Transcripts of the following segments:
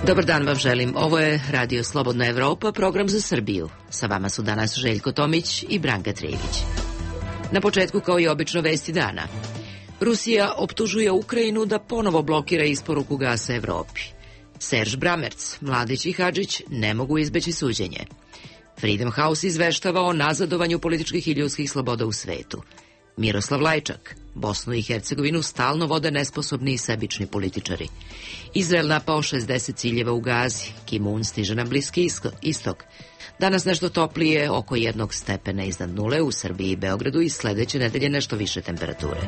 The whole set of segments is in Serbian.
Dobar dan vam želim. Ovo je Radio Slobodna Evropa, program za Srbiju. Sa vama su danas Željko Tomić i Branka Trević. Na početku, kao i obično, vesti dana. Rusija optužuje Ukrajinu da ponovo blokira isporuku gasa Evropi. Serž Bramerc, Mladić i Hadžić ne mogu izbeći suđenje. Freedom House izveštava o nazadovanju političkih i ljudskih sloboda u svetu. Miroslav Lajčak, Bosnu i Hercegovinu stalno vode nesposobni i sebični političari. Izrael napao 60 ciljeva u Gazi, Kim-un stiže na Bliski istok. Danas nešto toplije, oko 1 stepena iznad nule u Srbiji i Beogradu i sledeće nedelje nešto više temperature.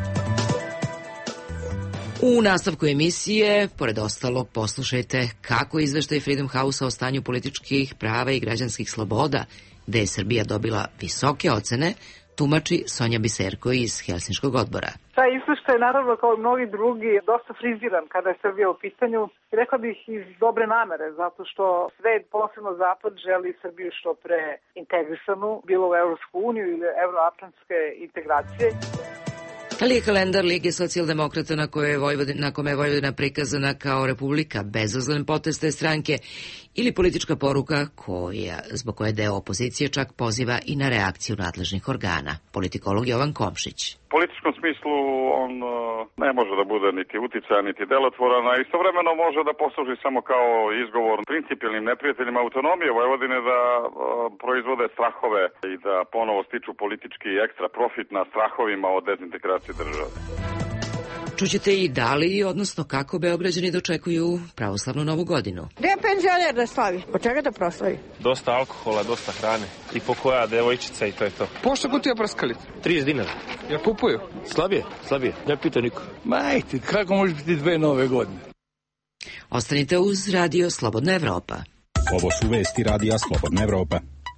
U nastavku emisije, pored ostalog, poslušajte kako izveštaj Freedom House o stanju političkih prava i građanskih sloboda, gde je Srbija dobila visoke ocene, tumači Sonja Biserko iz Helsinškog odbora. Taj izveštaj, naravno, kao i mnogi drugi, dosta friziran kada je Srbija u pitanju. Rekla bih iz dobre namere, zato što svet, posebno Zapad, želi Srbiju što pre integrisanu, bilo u Evropsku uniju ili evroatlantske integracije. Ali je kalendar Lige socijaldemokrata na kome je Vojvodina prikazana kao republika bezazlen potez te stranke ili politička poruka zbog koje deo opozicije čak poziva i na reakciju nadležnih organa. Politikolog Jovan Komšić. U političkom smislu on ne može da bude niti uticajan, niti delotvoran, a istovremeno može da posluži samo kao izgovor principijelnim neprijateljima autonomije Vojvodine da proizvode strahove i da ponovo stiču politički ekstra profit na strahovima od dezintegracije države. Čućete i da li, odnosno kako Beograđani dočekuju pravoslavnu Novu godinu. Gde je penzioner da slavi? Po čega da proslavi? Dosta alkohola, dosta hrane. I po koja devojčica i to je to. Pošto kutija prskalica? 30 dinara. Ja kupuju? Slabije. Ne pita niko. Ma ejte, kako može biti 2 nove godine? Ostanite uz Radio Slobodna Evropa. Ovo su vesti Radija Slobodna Evropa.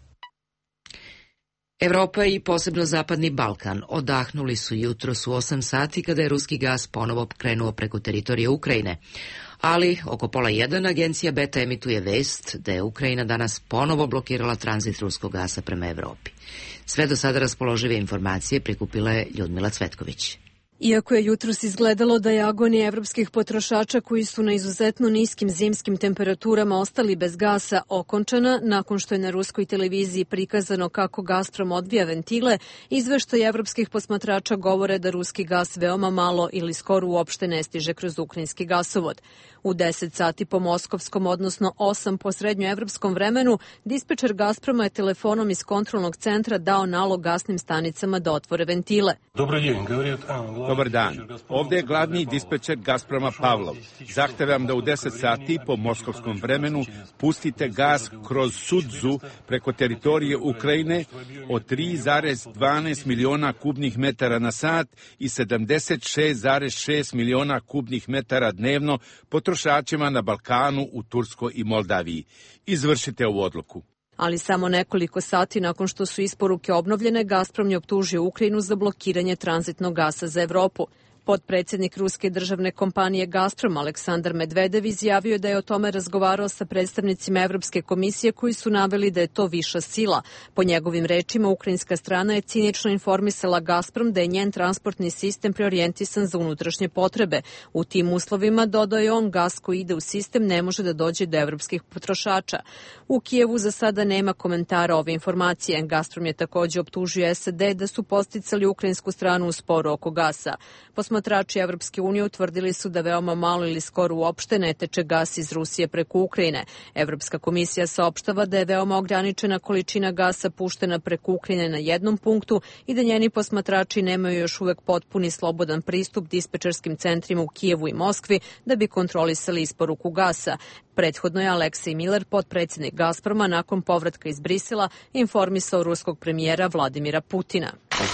Evropa i posebno Zapadni Balkan odahnuli su jutros u 8 sati kada je ruski gas ponovo krenuo preko teritorije Ukrajine. Ali oko 12:30 agencija Beta emituje vest da je Ukrajina danas ponovo blokirala tranzit ruskog gasa prema Evropi. Sve do sada raspoložive informacije prikupila je Ljudmila Cvetković. Iako je jutros izgledalo da je agonija evropskih potrošača koji su na izuzetno niskim zimskim temperaturama ostali bez gasa okončana, nakon što je na ruskoj televiziji prikazano kako Gazprom odvija ventile, izveštaj evropskih posmatrača govore da ruski gas veoma malo ili skoro uopšte ne stiže kroz ukrajinski gasovod. U 10 sati po moskovskom, odnosno 8 po srednjoevropskom vremenu, dispečer Gazproma je telefonom iz kontrolnog centra dao nalog gasnim stanicama da otvore ventile. Dobar dan. Ovde je glavni dispečer Gazproma Pavlov. Zahtevam da u 10 sati po moskovskom vremenu pustite gas kroz Sudzu preko teritorije Ukrajine od 3,12 miliona kubnih metara na sat i 76,6 miliona kubnih metara dnevno potrošačima na Balkanu, u Turskoj i Moldaviji. Izvršite ovu odluku. Ali samo nekoliko sati nakon što su isporuke obnovljene, Gazprom je optužio Ukrajinu za blokiranje tranzitnog gasa za Evropu. Potpredsjednik ruske državne kompanije Gazprom Aleksandar Medvedev izjavio da je o tome razgovarao sa predstavnicima Evropske komisije koji su naveli da je to viša sila. Po njegovim rečima, ukrajinska strana je cinično informisala Gazprom da je njen transportni sistem preorijentisan za unutrašnje potrebe. U tim uslovima, dodao je on, gas koji ide u sistem ne može da dođe do evropskih potrošača. U Kijevu za sada nema komentara ove informacije. Gazprom je takođe optužio SAD da su podsticali ukrajinsku stranu u sporu oko gasa. Posmatrači Evropske unije utvrdili su da veoma malo ili skoro uopšte ne teče gas iz Rusije preko Ukrajine. Evropska komisija saopštava da je veoma ograničena količina gasa puštena preko Ukrajine na jednom punktu i da njeni posmatrači nemaju još uvek potpuni slobodan pristup dispečerskim centrima u Kijevu i Moskvi da bi kontrolisali isporuku gasa. Prethodno je Aleksej Miller, potpredsjednik Gazproma, nakon povratka iz Brisela, informisao ruskog premijera Vladimira Putina.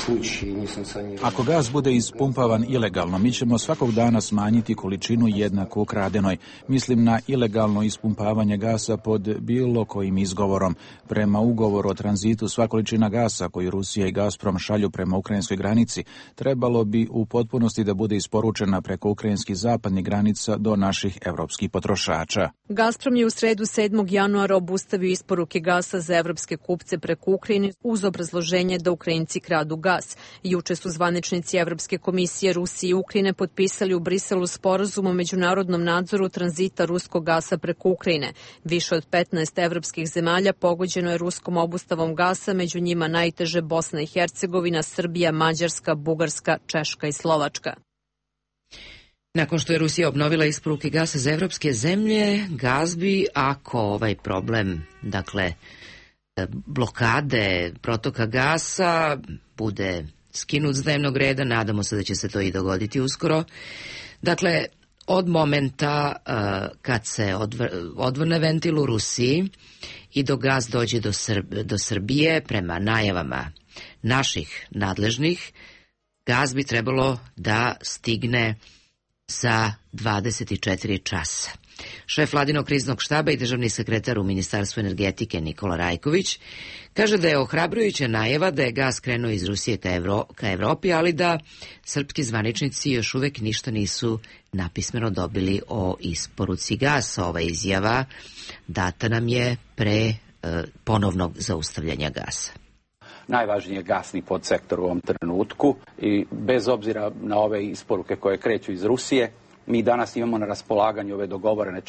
Ako gas bude ispumpavan ilegalno, mi ćemo svakog dana smanjiti količinu jednako ukradenoj. Mislim na ilegalno ispumpavanje gasa pod bilo kojim izgovorom. Prema ugovoru o tranzitu, sva količina gasa koju Rusija i Gazprom šalju prema ukrajinskoj granici trebalo bi u potpunosti da bude isporučena preko ukrajinskih zapadnih granica do naših evropskih potrošača. Gazprom je u sredu 7. januara obustavio isporuke gasa za evropske kupce preko Ukrajine uz obrazloženje da Ukrajinci kradu Beogradu gas. Juče su zvaničnici Evropske komisije Rusije i Ukrajine potpisali u Briselu sporazum o međunarodnom nadzoru tranzita ruskog gasa preko Ukrajine. Više od 15 evropskih zemalja pogođeno je ruskom obustavom gasa, među njima najteže Bosna i Hercegovina, Srbija, Mađarska, Bugarska, Češka i Slovačka. Nakon što je Rusija obnovila isporuke gasa za evropske zemlje, Gazbi, ako ovaj problem, dakle, blokade protoka gasa bude skinut s dnevnog reda, nadamo se da će se to i dogoditi uskoro. Dakle, od momenta kad se odvrne ventil u Rusiji i dok gas dođe do Srbije, prema najavama naših nadležnih, gas bi trebalo da stigne za 24 časa. Šef Vladinog kriznog štaba i državni sekretar u Ministarstvu energetike Nikola Rajković kaže da je ohrabrujuća najava da je gas krenuo iz Rusije ka Evropi, ali da srpski zvaničnici još uvek ništa nisu napismeno dobili o isporuci gasa. Ova izjava data nam je pre ponovnog zaustavljanja gasa. Najvažniji je gasni podsektor u ovom trenutku i bez obzira na ove isporuke koje kreću iz Rusije, mi danas imamo na raspolaganju ove dogovorena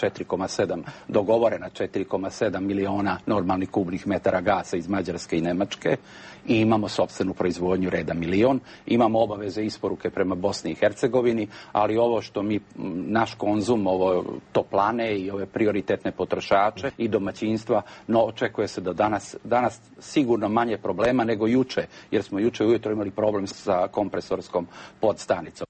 4,7 miliona normalnih kubnih metara gasa iz Mađarske i Nemačke i imamo sopstvenu proizvodnju reda milion. Imamo obaveze isporuke prema Bosni i Hercegovini, ali ovo što mi, naš konzum, ovo toplane i ove prioritetne potrošače i domaćinstva, no očekuje se da danas sigurno manje problema nego juče, jer smo juče ujutro imali problem sa kompresorskom podstanicom.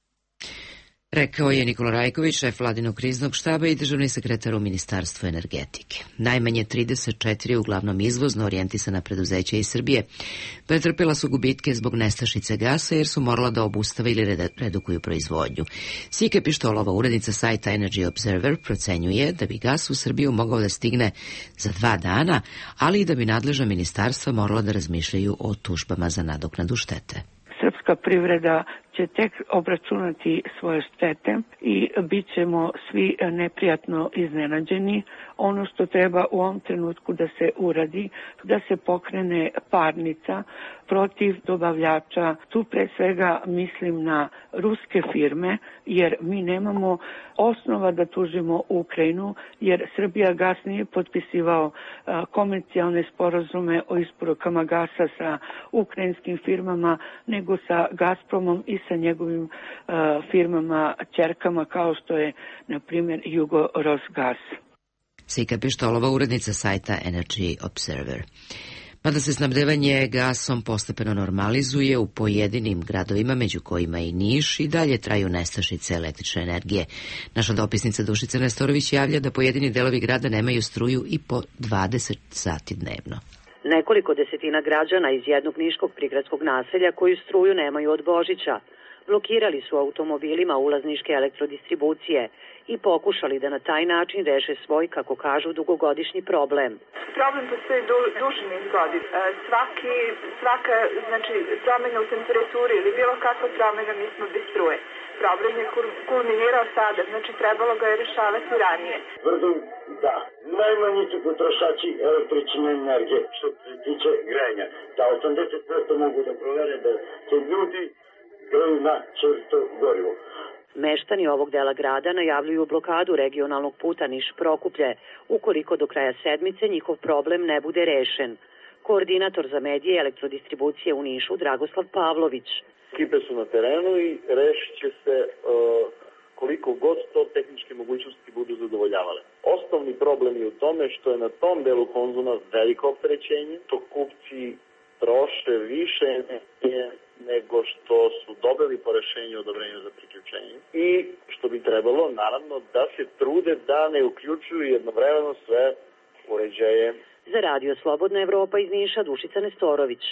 Rekao je Nikola Rajković, šef Vladinog kriznog štaba i državni sekretar u Ministarstvu energetike. Najmanje 34 uglavnom izvozno orijentisana preduzeća iz Srbije pretrpela su gubitke zbog nestašice gasa jer su morala da obustave ili redukuju proizvodnju. Sike Pištolova, urednica sajta Energy Observer, procenjuje da bi gas u Srbiju mogao da stigne za 2 dana, ali i da bi nadležna ministarstva morala da razmišljaju o tužbama za nadoknadu štete. Srpska privreda će tek obračunati svoje štete i bit ćemo svi neprijatno iznenađeni. Ono što treba u ovom trenutku da se uradi, da se pokrene parnica protiv dobavljača. Tu pre svega mislim na ruske firme, jer mi nemamo osnova da tužimo Ukrajinu, jer Srbijagas nije potpisivao komercijalne sporazume o isporukama gasa sa ukrajinskim firmama, nego sa Gazpromom i sa njegovim firmama ćerkama kao što je, na primjer, Jugorosgas. Sika Pištolova, urednica sajta Energy Observer. Mada se snabdevanje gasom postepeno normalizuje u pojedinim gradovima, među kojima i Niš, i dalje traju nestašice električne energije. Naša dopisnica Dušica Nestorović javlja da pojedini delovi grada nemaju struju i po 20 sati dnevno. Nekoliko desetina građana iz jednog niškog prigradskog naselja koji struju nemaju od Božića blokirali su automobilima ulaz niške elektrodistribucije i pokušali da na taj način reše svoj, kako kažu, dugogodišnji problem. Problem postoji duži niz godina. Svaka promjena u temperaturi ili bilo kakva promjena, mi smo bez struje. Problem je kulminirao sada, trebalo ga je rešavati ranije. Tvrdim da najmanji su potrošači električne energije što se tiče grejanja. Da 80% mogu da provere da se ljudi greju na čvrsto gorivo. Meštani ovog dela grada najavljuju blokadu regionalnog puta Niš-Prokuplje ukoliko do kraja sedmice njihov problem ne bude rešen. Koordinator za medije i elektrodistribucije u Nišu Dragoslav Pavlović. Ekipe su na terenu i rešit će se koliko god to tehničke mogućnosti budu zadovoljavale. Osnovni problem je u tome što je na tom delu konzuma veliko opterećenje, to kupci troše više energije nego što su dobili po rešenju odobrenja za priključenje i što bi trebalo, naravno, da se trude da ne uključuju jednovremeno sve uređaje. Za Radio Slobodna Evropa iz Niša, Dušica Nestorović.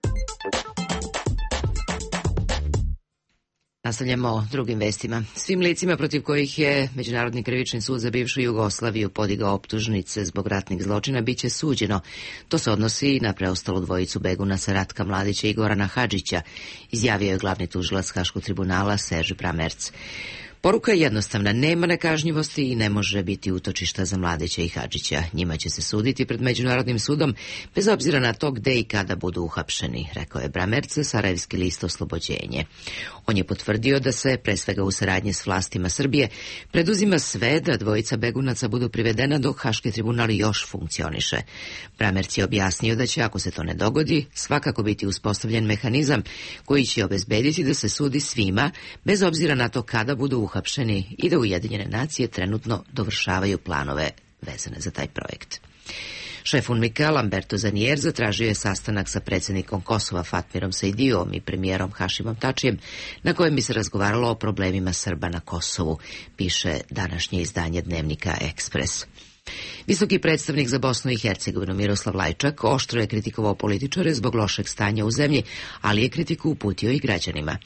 Nastavljamo drugim vestima. Svim licima protiv kojih je Međunarodni krivični sud za bivšu Jugoslaviju podigao optužnice zbog ratnih zločina biće suđeno. To se odnosi na preostalu dvojicu begunaca Ratka Mladića i Gorana Hadžića, izjavio je glavni tužilac Haškog tribunala Serž Bramerc. Poruka je jednostavna, nema nekažnjivosti i ne može biti utočišta za Mladića i Hadžića. Njima će se suditi pred Međunarodnim sudom bez obzira na to gde i kada budu uhapšeni, rekao je Bramerc za Sarajevski list Oslobođenje. On je potvrdio da se, pre svega u saradnji s vlastima Srbije, preduzima sve da dvojica begunaca budu privedena dok Haški tribunal još funkcioniše. Bramerc je objasnio da će, ako se to ne dogodi, svakako biti uspostavljen mehanizam koji će obezbediti da se sudi svima, bez obzira na to kada budu uhapšeni, i da Ujedinjene nacije trenutno dovršavaju planove vezane za taj projekt. Šef UNMIK-a Lamberto Zanier zatražio je sastanak sa predsjednikom Kosova Fatmirom Sejdiom i premijerom Hašimom Tačijem, na kojem bi se razgovaralo o problemima Srba na Kosovu, piše današnje izdanje dnevnika Ekspres. Visoki predstavnik za Bosnu i Hercegovinu Miroslav Lajčak oštro je kritikovao političare zbog lošeg stanja u zemlji, ali je kritiku uputio i građanima.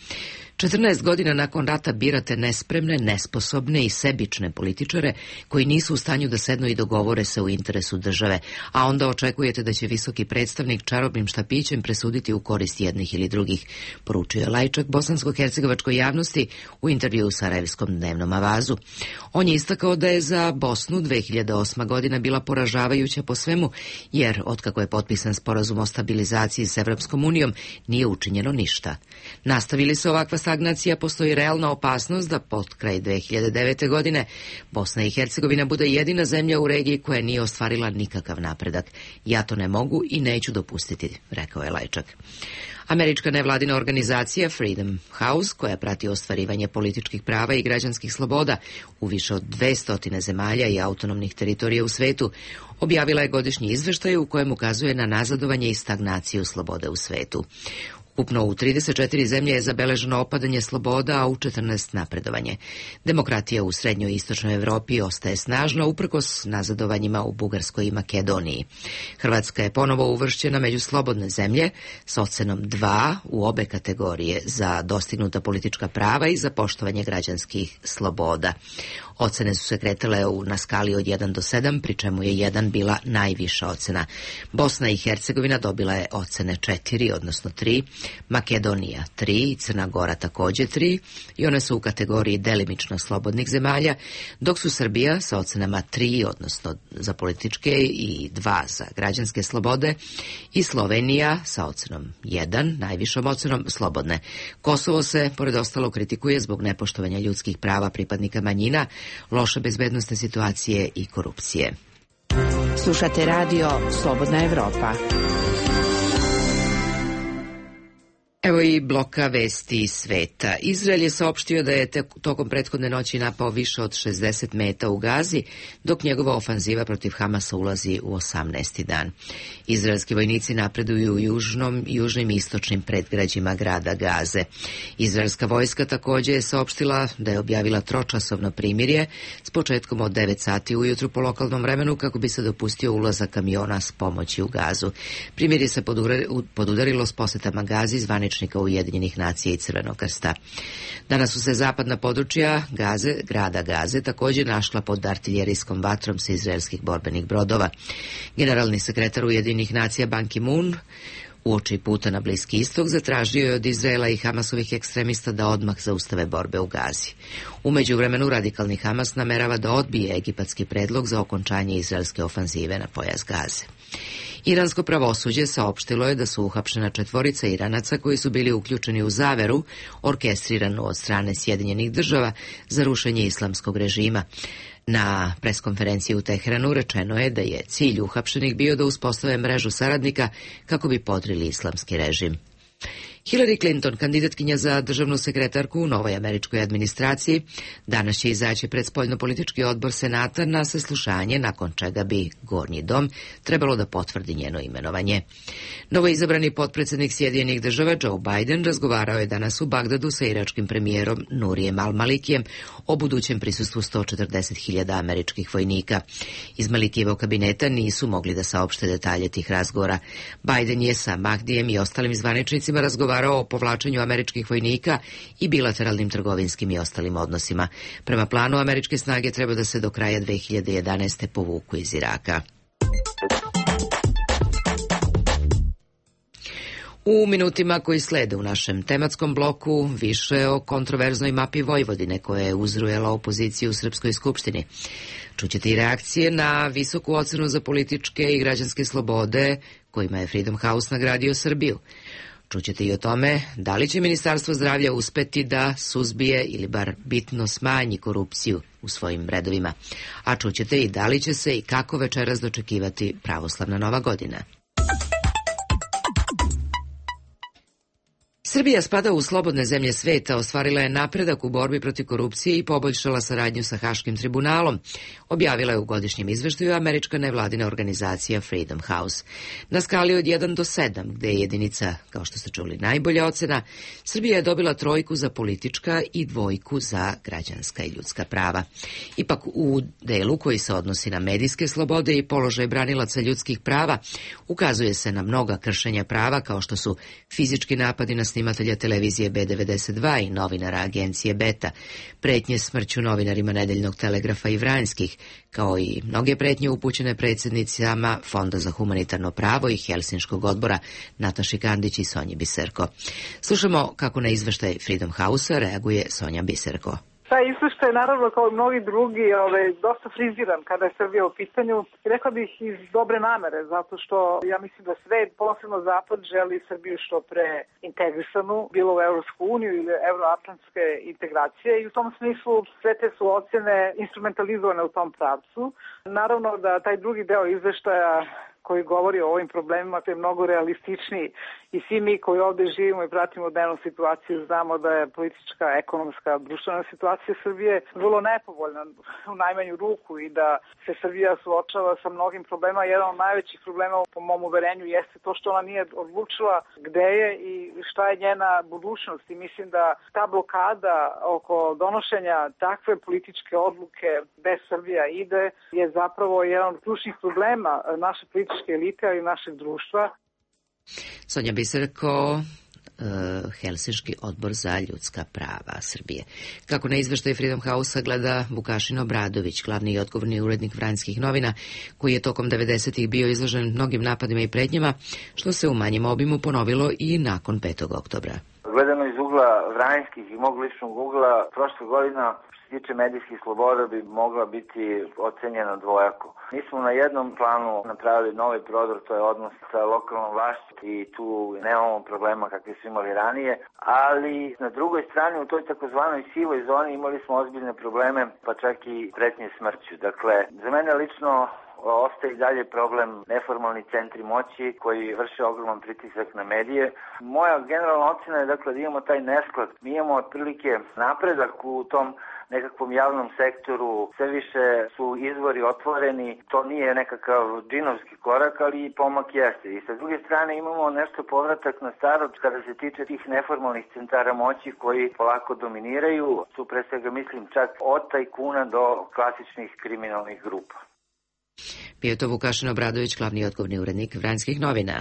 14 godina nakon rata birate nespremne, nesposobne i sebične političare koji nisu u stanju da sednu i dogovore se u interesu države, a onda očekujete da će visoki predstavnik čarobnim štapićem presuditi u korist jednih ili drugih, poručio je Lajčak bosansko-hercegovačkoj javnosti u intervju u Sarajevskom dnevnom avazu. On je istakao da je za Bosnu 2008. godina bila poražavajuća po svemu, jer otkako je potpisan sporazum o stabilizaciji s Evropskom unijom nije učinjeno ništa. Nastavili se ovakva stagnacija, postoji realna opasnost da pod kraj 2009. godine Bosna i Hercegovina bude jedina zemlja u regiji koja nije ostvarila nikakav napredak. Ja to ne mogu i neću dopustiti, rekao je Lajčak. Američka nevladina organizacija Freedom House, koja prati ostvarivanje političkih prava i građanskih sloboda u više od 200 zemalja i autonomnih teritorija u svetu, objavila je godišnji izveštaj u kojem ukazuje na nazadovanje i stagnaciju slobode u svetu. Ukupno u 34 zemlje je zabeleženo opadanje sloboda, a u 14 napredovanje. Demokratija u srednjoj i istočnoj Evropi ostaje snažna uprkos nazadovanjima u Bugarskoj i Makedoniji. Hrvatska je ponovo uvršćena među slobodne zemlje s ocenom 2 u obe kategorije za dostignuta politička prava i za poštovanje građanskih sloboda. Ocene su se kretale na skali od 1 do 7, pri čemu je 1 bila najviša ocena. Bosna i Hercegovina dobila je ocene 4, odnosno 3, Makedonija 3 i Crna Gora također 3 i one su u kategoriji delimično slobodnih zemalja, dok su Srbija sa ocenama 3, odnosno za političke i 2 za građanske slobode, i Slovenija sa ocenom 1, najvišom ocenom slobodne. Kosovo se, pored ostalo, kritikuje zbog nepoštovanja ljudskih prava pripadnika manjina, loše bezbednosne situacije i korupcije. Slušate radio Slobodna Evropa. Evo i bloka vesti sveta. Izrael je saopštio da je tokom prethodne noći napao više od 60 meta u Gazi, dok njegova ofanziva protiv Hamasa ulazi u 18. dan. Izraelski vojnici napreduju u južnim i istočnim predgrađima grada Gaze. Izraelska vojska također je saopštila da je objavila tročasovno primirje s početkom od 9 sati ujutru po lokalnom vremenu kako bi se dopustio ulazak kamiona s pomoći u Gazu. Primirje se podudarilo s posetama Gazi zvaničnika Ujedinjenih nacija i Crvenog krsta. Danas su se zapadna područja grada Gaze također našla pod artiljerijskom vatrom sa izraelskih borbenih brodova. Generalni sekretar Ujedinjenih nacija Ban Ki-moon uoči puta na Bliski istok zatražio je od Izraela i Hamasovih ekstremista da odmah zaustave borbe u Gazi. U međuvremenu radikalni Hamas namerava da odbije egipatski predlog za okončanje izraelske ofanzive na pojas Gaze. Iransko pravosuđe saopštilo je da su uhapšena 4 Iranaca koji su bili uključeni u zaveru orkestriranu od strane Sjedinjenih država za rušenje islamskog režima. Na preskonferenciji u Teheranu rečeno je da je cilj uhapšenih bio da uspostave mrežu saradnika kako bi podrili islamski režim. Hillary Clinton, kandidatkinja za državnu sekretarku u novoj američkoj administraciji, danas će izaći pred spoljnopolitički odbor Senata na saslušanje, nakon čega bi Gornji dom trebalo da potvrdi njeno imenovanje. Novoizabrani potpredsjednik Sjedinjenih država Joe Biden razgovarao je danas u Bagdadu sa iračkim premijerom Nurijem al-Malikijem o budućem prisustvu 140.000 američkih vojnika. Iz Malikijevog kabineta nisu mogli da saopšte detalje tih razgovora. Biden je sa Mahdijem i ostalim zvaničnicima razgovarao o povlačenju američkih vojnika i bilateralnim trgovinskim i ostalim odnosima. Prema planu, američke snage treba da se do kraja 2011. povuku iz Iraka. U minutima koji slede u našem tematskom bloku više o kontroverznoj mapi Vojvodine koja je uzrujala opoziciju u Srpskoj skupštini. Čućete i reakcije na visoku ocenu za političke i građanske slobode kojima je Freedom House nagradio Srbiju. Čućete i o tome da li će Ministarstvo zdravlja uspeti da suzbije ili bar bitno smanji korupciju u svojim redovima. A čućete i da li će se i kako večeras dočekivati pravoslavna Nova godina. Srbija spada u slobodne zemlje sveta, ostvarila je napredak u borbi protiv korupcije i poboljšala saradnju sa Haškim tribunalom, objavila je u godišnjem izveštaju američka nevladina organizacija Freedom House. Na skali od 1 do 7, gde je jedinica, kao što ste čuli, najbolja ocena, Srbija je dobila 3 za politička i 2 za građanska i ljudska prava. Ipak u delu koji se odnosi na medijske slobode i položaj branilaca ljudskih prava, ukazuje se na mnoga kršenja prava kao što su fizički napadi na snimatelja televizije B92 i novinara agencije Beta, pretnje smrću novinarima Nedeljnog telegrafa i Vranjskih, kao i mnoge pretnje upućene predsjednicama Fonda za humanitarno pravo i Helsinškog odbora Nataši Kandić i Sonji Biserko. Slušamo kako na izveštaj Freedom House-a reaguje Sonja Biserko. Taj izveštaj, naravno, kao i mnogi drugi, dosta friziran kada je Srbija u pitanju. Rekla bih iz dobre namere, zato što ja mislim da svet, posebno Zapad, želi Srbiju što pre integrisanu, bilo u Evropsku uniju ili euroatlantske integracije, i u tom smislu sve te su ocjene instrumentalizovane u tom pravcu. Naravno da taj drugi deo izveštaja koji govori o ovim problemima, to je mnogo realističniji, i svi mi koji ovde živimo i pratimo dnevnu situaciju znamo da je politička, ekonomska, društvena situacija Srbije vrlo nepovoljna u najmanju ruku i da se Srbija suočava sa mnogim problema. Jedan od najvećih problema po mom uverenju jeste to što ona nije odlučila gde je i šta je njena budućnost, i mislim da ta blokada oko donošenja takve političke odluke bez Srbija ide je zapravo jedan od ključnih problema naše političke elite i našeg društva. Sonja Biserko, Helsinški odbor za ljudska prava Srbije. Kako na izveštaju Freedom House-a gleda Vukašin Obradović, glavni i odgovorni urednik Vranjskih novina, koji je tokom 90-ih bio izložen mnogim napadima i pretnjama, što se u manjem obimu ponovilo i nakon 5. oktobra. Gledano iz ugla Vranjskih i mog ličnog ugla, prošle godina tiče medijskih sloboda bi mogla biti ocenjena dvojako. Mi smo na jednom planu napravili novi prodor, to je odnos sa lokalnom vlašću i tu nemamo problema kakve su imali ranije, ali na drugoj strani u toj takozvanoj sivoj zoni imali smo ozbiljne probleme, pa čak i pretnje smrću. Dakle, za mene lično ostaje i dalje problem neformalni centri moći koji vrše ogroman pritisak na medije. Moja generalna ocena je dakle da imamo taj nesklad. Mi imamo otprilike napredak u tom nekakvom javnom sektoru, sve više su izvori otvoreni, to nije nekakav džinovski korak, ali pomak jeste. I sa druge strane imamo nešto povratak na staro kada se tiče tih neformalnih centara moći koji polako dominiraju, su pre svega mislim čak od tajkuna do klasičnih kriminalnih grupa. Bio je to Vukašin Obradović, glavni i odgovorni urednik Vranjskih novina.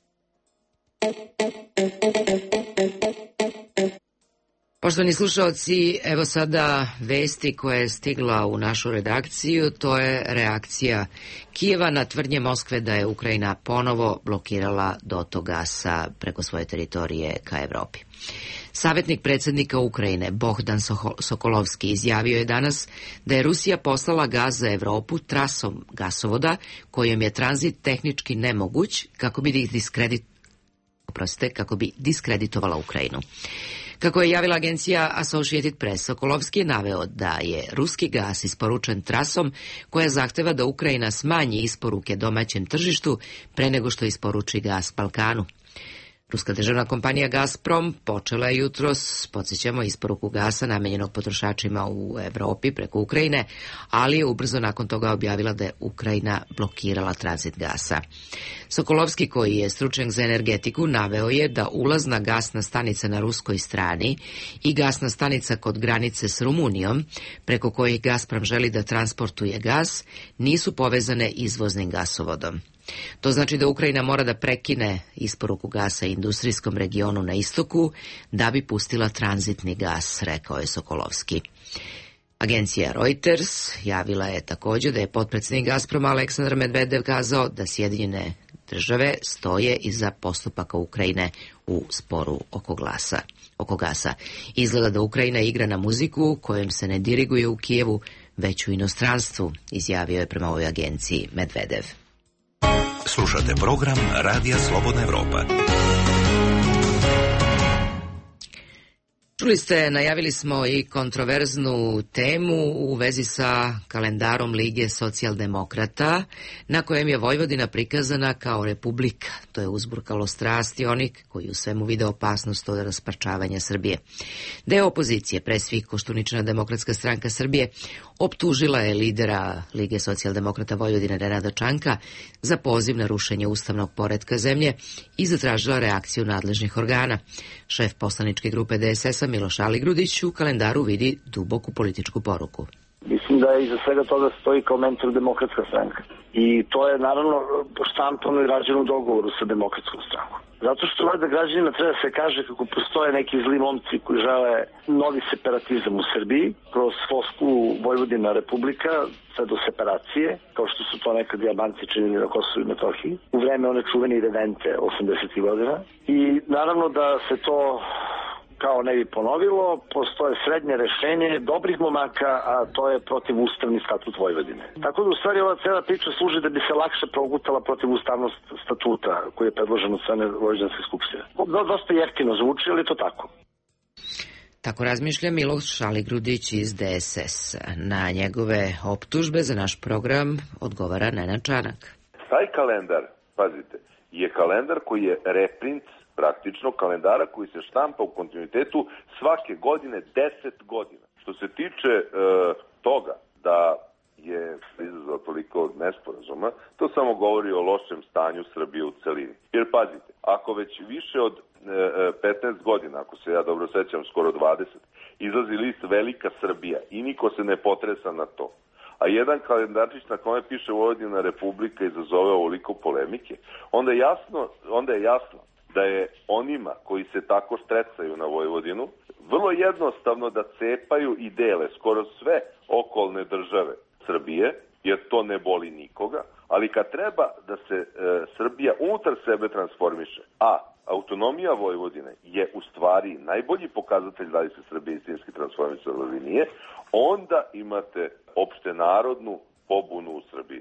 Poštovani slušalci, evo sada vesti koja je stigla u našu redakciju, to je reakcija Kijeva na tvrdnje Moskve da je Ukrajina ponovo blokirala dotok gasa preko svoje teritorije ka Evropi. Savjetnik predsjednika Ukrajine Bohdan Sokolovski izjavio je danas da je Rusija poslala gas za Evropu trasom gasovoda kojom je tranzit tehnički nemoguć kako bi diskreditovala Ukrajinu. Kako je javila agencija Associated Press, Sokolovski je naveo da je ruski gas isporučen trasom koja zahteva da Ukrajina smanji isporuke domaćem tržištu pre nego što isporuči gas Balkanu. Ruska državna kompanija Gazprom počela je jutros, podsjećamo, isporuku gasa namenjenog potrošačima u Evropi preko Ukrajine, ali je ubrzo nakon toga objavila da je Ukrajina blokirala tranzit gasa. Sokolovski, koji je stručnjak za energetiku, naveo je da ulazna gasna stanica na ruskoj strani i gasna stanica kod granice s Rumunijom, preko kojih Gazprom želi da transportuje gas, nisu povezane izvoznim gasovodom. To znači da Ukrajina mora da prekine isporuku gasa industrijskom regionu na istoku da bi pustila tranzitni gas, rekao je Sokolovski. Agencija Reuters javila je također da je potpredsjednik Gazproma Aleksandar Medvedev kazao da Sjedinjene države stoje iza postupaka Ukrajine u sporu oko gasa. Izgleda da Ukrajina igra na muziku kojom se ne diriguje u Kijevu, već u inostranstvu, izjavio je prema ovoj agenciji Medvedev. Slušate program Radija Slobodna Evropa. Čuli ste, najavili smo i kontroverznu temu u vezi sa kalendarom Lige socijaldemokrata, na kojem je Vojvodina prikazana kao republika. To je uzburkalo strasti onih koji u svemu vide opasnost od rasparčavanja Srbije. Deo opozicije, pre svih Koštuničina demokratska stranka Srbije, optužila je lidera Lige socijaldemokrata Vojvodine Nenada Čanka za poziv na rušenje ustavnog poretka zemlje i zatražila reakciju nadležnih organa. Šef poslaničke grupe DSS-a Miloš Aligrudić u kalendaru vidi duboku političku poruku. Mislim da iza svega toga stoji kao mentor demokratska stranka. I to je naravno štampano i rađeno u dogovoru sa demokratskom strankom. Zato što valjda građanima treba da se kaže kako postoje neki zli momci koji žele novi separatizam u Srbiji kroz floskulu Vojvodina republika sve do separacije, kao što su to nekad Jabanci činili na Kosovu i Metohiji, u vreme one čuvene idevente 80. godina. I naravno da se to kao ne bi ponovilo, postoje srednje rešenje dobrih momaka, a to je protivustavni statut Vojvodine. Tako da u stvari ova cela priča služi da bi se lakše progutala protivustavnost statuta koji je predložen od strane Vojvođanske skupštine. Dosta jeftino zvuči, ali je to tako. Tako razmišlja Miloš Aligrudić iz DSS. Na njegove optužbe za naš program odgovara Nenad Čanak. Taj kalendar, pazite, je kalendar koji je reprint praktično kalendara koji se štampa u kontinuitetu svake godine 10 godina. Što se tiče toga da je izazvao toliko nesporazuma, to samo govori o lošem stanju Srbije u celini. Jer pazite, ako već više od 15 godina, ako se ja dobro sećam, skoro 20, izlazi list Velika Srbija i niko se ne potresa na to, a jedan kalendarčić na kome piše Vojvodina republika izazove ovoliko polemike, onda je jasno da je onima koji se tako štrecaju na Vojvodinu vrlo jednostavno da cepaju i dele skoro sve okolne države Srbije, jer to ne boli nikoga, ali kad treba da se Srbija unutar sebe transformiše, a autonomija Vojvodine je u stvari najbolji pokazatelj da li se Srbija istinski transformisala ili nije, onda imate opštenarodnu pobunu u Srbiji.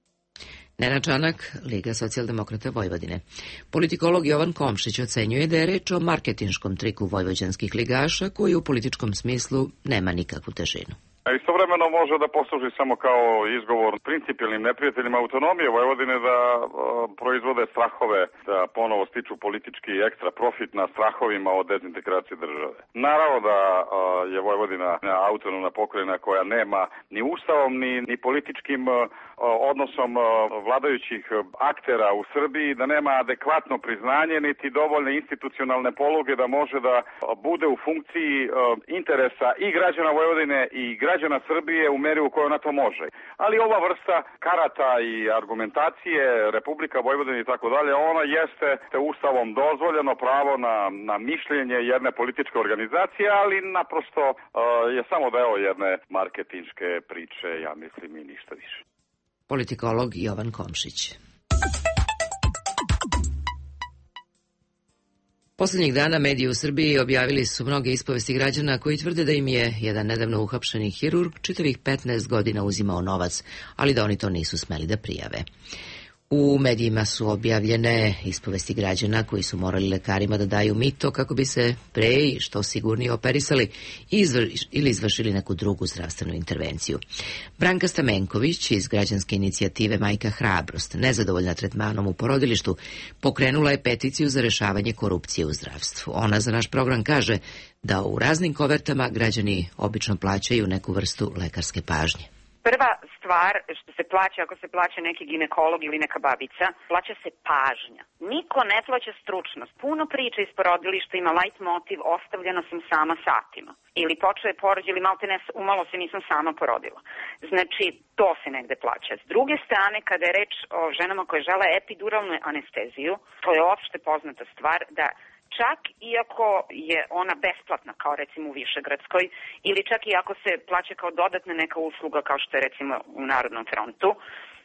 Nenad Čanak, Liga socijaldemokrata Vojvodine. Politikolog Jovan Komšić ocenjuje da je reč o marketinškom triku vojvođanskih ligaša koji u političkom smislu nema nikakvu težinu. Istovremeno može da posluži samo kao izgovor principijelnim neprijateljima autonomije Vojvodine da proizvode strahove, da ponovo stiču politički ekstra profit na strahovima od dezintegracije države. Naravno da je Vojvodina autonomna pokrajina koja nema ni ustavom ni političkim odnosom vladajućih aktera u Srbiji, da nema adekvatno priznanje niti dovoljne institucionalne poluge da može da bude u funkciji interesa i građana Vojvodine i građana Srbije u meri u kojoj ona to može. Ali ova vrsta karata i argumentacije Republika Vojvodina i tako dalje, ona jeste ustavom dozvoljeno pravo na mišljenje jedne političke organizacije, ali naprosto je samo deo jedne marketinške priče, ja mislim, i ništa više. Politikolog Jovan Komšić. Poslednjih dana mediji u Srbiji objavili su mnoge ispovesti građana koji tvrde da im je jedan nedavno uhapšeni hirurg čitavih 15 godina uzimao novac, ali da oni to nisu smeli da prijave. U medijima su objavljene ispovesti građana koji su morali lekarima da daju mito kako bi se pre i što sigurnije operisali ili izvršili neku drugu zdravstvenu intervenciju. Branka Stamenković iz građanske inicijative Majka Hrabrost, nezadovoljna tretmanom u porodilištu, pokrenula je peticiju za rešavanje korupcije u zdravstvu. Ona za naš program kaže da u raznim kovertama građani obično plaćaju neku vrstu lekarske pažnje. Prva stvar što se plaća, ako se plaća neki ginekolog ili neka babica, plaća se pažnja. Niko ne plaća stručnost. Puno priča iz porodilišta ima light motiv, ostavljena sam sama satima. Ili počeo je porođaj ili maltene umalo se nisam sama porodila. Znači, to se negde plaća. S druge strane, kada je reč o ženama koje žele epiduralnu anesteziju, to je opšte poznata stvar da čak iako je ona besplatna, kao recimo u Višegradskoj, ili čak i ako se plaća kao dodatna neka usluga, kao što je recimo u Narodnom frontu,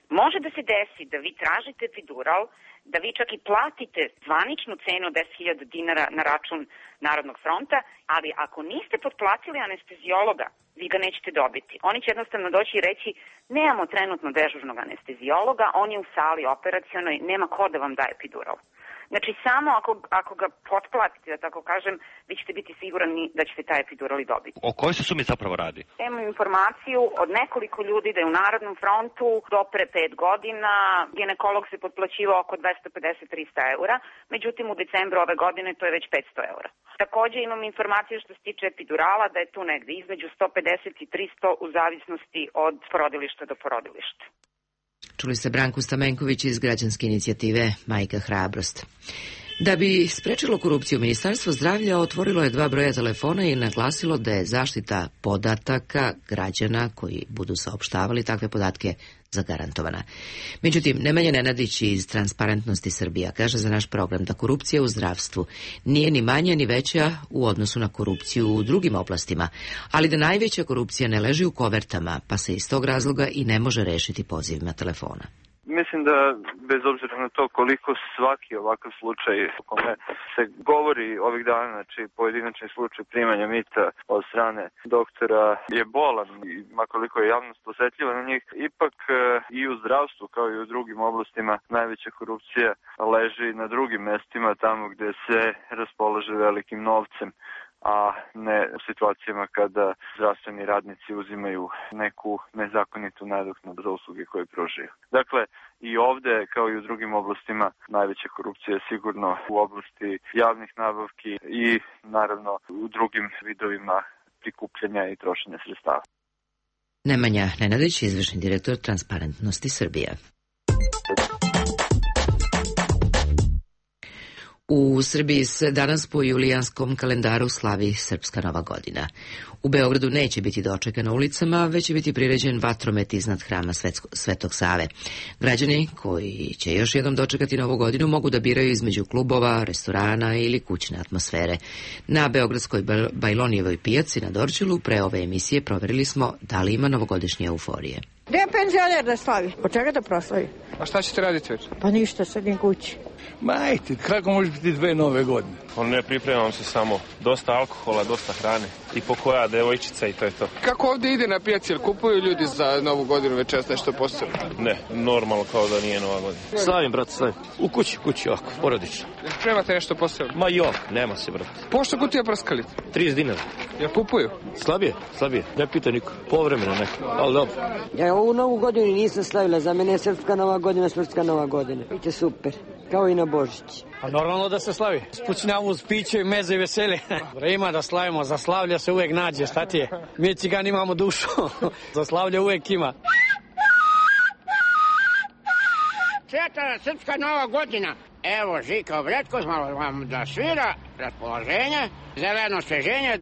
Može da se desi da vi tražite epidural, da vi čak i platite zvaničnu cenu od 10.000 dinara na račun Narodnog fronta, ali ako niste potplatili anestezijologa, vi ga nećete dobiti. Oni će jednostavno doći i reći nemamo trenutno dežurnog anestezijologa, on je u sali operacionoj, nema ko da vam daje epidural. Znači, samo ako ga potplatite, da tako kažem, vi ćete biti sigurni da ćete taj epidural i dobiti. O kojoj se sumi zapravo radi? Imam informaciju od nekoliko ljudi da je u Narodnom frontu do pre 5 godina ginekolog se potplaćivao oko 250-300 eura, međutim u decembru ove godine to je već 500 eura. Takođe imam informaciju što se tiče epidurala da je tu negde između 150 i 300 u zavisnosti od porodilišta do porodilišta. Čuli ste Branku Stamenković iz građanske inicijative Majka Hrabrost. Da bi sprečilo korupciju, Ministarstvo zdravlja otvorilo je 2 broja telefona i naglasilo da je zaštita podataka građana koji budu saopštavali takve podatke zagarantovana. Međutim, Nemanja Nenadić iz Transparentnosti Srbija kaže za naš program da korupcija u zdravstvu nije ni manja ni veća u odnosu na korupciju u drugim oblastima, ali da najveća korupcija ne leži u kovertama, pa se iz tog razloga i ne može rešiti pozivima telefona. Mislim da, bez obzira na to koliko svaki ovakav slučaj o kome se govori ovih dana, znači pojedinačni slučaj primanja mita od strane doktora je bolan, makoliko je javnost osjetljiva na njih, ipak i u zdravstvu kao i u drugim oblastima najveća korupcija leži na drugim mestima, tamo gde se raspolaže velikim novcem, a ne u situacijama kada zdravstveni radnici uzimaju neku nezakonitu nadoknadu za usluge koje pružaju. Dakle, i ovde, kao i u drugim oblastima, najveća korupcija je sigurno u oblasti javnih nabavki i, naravno, u drugim vidovima prikupljanja i trošenja sredstava. Nemanja Nenadić, izvršni direktor Transparentnosti Srbije. U Srbiji se danas po julijanskom kalendaru slavi Srpska Nova godina. U Beogradu neće biti dočeka na ulicama, već će biti priređen vatromet iznad hrama Svetog Save. Građani koji će još jednom dočekati Novu godinu mogu da biraju između klubova, restorana ili kućne atmosfere. Na Beogradskoj Bajlonijevoj pijaci na Dorćolu pre ove emisije proverili smo da li ima novogodišnje euforije. Gde je penzioner da slavi? Po čega da proslavi? A šta ćete raditi već? Pa ništa, sedim kući. Majte, kako može biti 2 nove godine? Ne pripremam se samo. Dosta alkohola, dosta hrane. I pokoja devojčica i to je to. Kako ovdje ide na pijaci? Jel kupuju ljudi za Novu godinu večeras nešto posebno? Ne, normalno kao da nije Nova godina. Slavim, brat, slavim. U kući ovako, porodično. Jel spremate nešto posebno? Ma nema se, brat. Pošto kutija praskalite? 30 dinara. Jel kupuju? Slabije. Ne pita niko. Povremeno neko, ali dobro. Ja ovu Novu godinu nisam slavila. Za mene je Srpska Nova godina. Biće super. Kao i na Božić. A normalno da se slavi. Spućnjavu uz piće i meze i veselje. Ima da slavimo, za slavlja se uvek nađe, šta ti je? Mi Cigani imamo dušu, za slavlja uvek ima. Četana Srpska Nova godina. Evo Žika Obretko, malo vam da svira, raspoloženje, zeleno sveženje.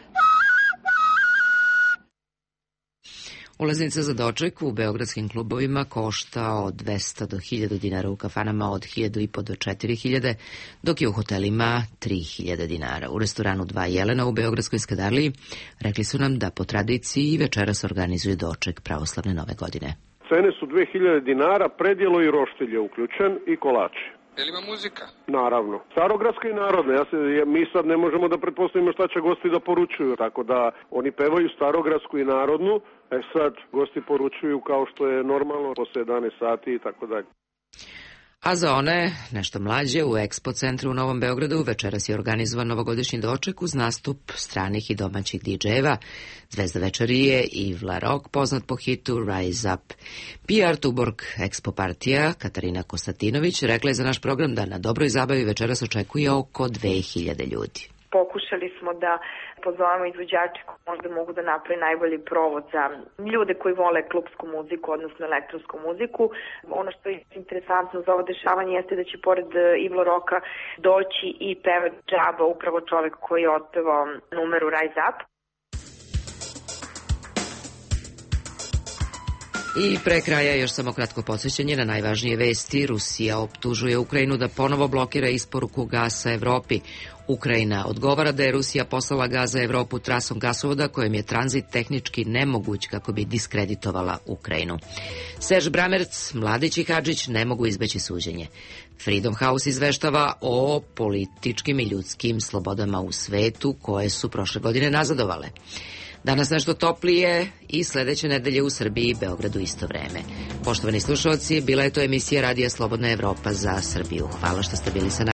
Ulaznica za doček u beogradskim klubovima košta od 200 do 1000 dinara, u kafanama od 1500 do 4000, dok je u hotelima 3000 dinara. U restoranu Dva Jelena u beogradskoj Skadarliji rekli su nam da po tradiciji večeras organizuju doček pravoslavne Nove godine. Cene su 2000 dinara, predjelo i roštilj je uključen i kolači. Je li ima muzika? Naravno. Starogradska i narodna. Mi sad ne možemo da pretpostavimo šta će gosti da poručuju, tako da oni pevaju starogradsku i narodnu, sad gosti poručuju kao što je normalno posle 11 sati i tako dalje. A za one nešto mlađe u Expo centru u Novom Beogradu večeras je organizovan novogodišnji doček uz nastup stranih i domaćih DJ-eva. Zvezda večerije Yves Laroque, poznat po hitu Rise Up. PR Tuborg Expo partija Katarina Konstantinović rekla je za naš program da na dobroj zabavi večeras očekuje oko 2000 ljudi. Pokušali smo da pozovemo izvođače koji možda mogu da napravi najbolji provod za ljude koji vole klubsku muziku, odnosno elektronsku muziku. Ono što je interesantno za ovo dešavanje jeste da će pored Yves Laroquea doći i pevač džaba, upravo čovek koji je otpevao numeru Rise Up. I pre kraja još samo kratko podsjećanje na najvažnije vesti. Rusija optužuje Ukrajinu da ponovo blokira isporuku gasa Evropi. Ukrajina odgovara da je Rusija poslala gas za Evropu trasom gasovoda kojem je tranzit tehnički nemoguć kako bi diskreditovala Ukrajinu. Serž Bramerc, Mladić i Hadžić ne mogu izbeći suđenje. Freedom House izveštava o političkim i ljudskim slobodama u svetu koje su prošle godine nazadovale. Danas nešto toplije i sledeće nedelje u Srbiji i Beogradu isto vreme. Poštovani slušalci, bila je to emisija Radija Slobodna Evropa za Srbiju. Hvala što ste bili sa nama.